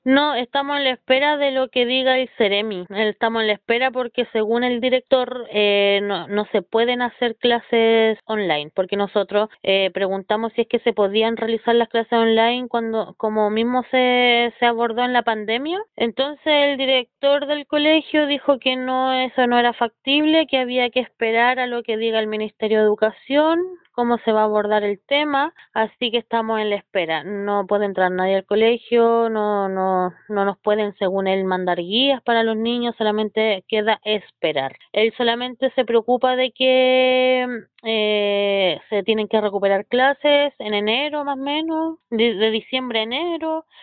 No, estamos en la espera de lo que diga el Ceremi. Estamos en la espera porque según el director no se pueden hacer clases online, porque nosotros preguntamos si es que se podían realizar las clases online cuando, como mismo se abordó en la pandemia. Entonces el director del colegio dijo que no, eso no era factible, que había que esperar a lo que diga el Ministerio de Educación, cómo se va a abordar el tema, así que estamos en la espera. No puede entrar nadie al colegio, no nos pueden, según él, mandar guías para los niños, solamente queda esperar. Él solamente se preocupa de que se tienen que recuperar clases en enero más o menos, de diciembre a enero,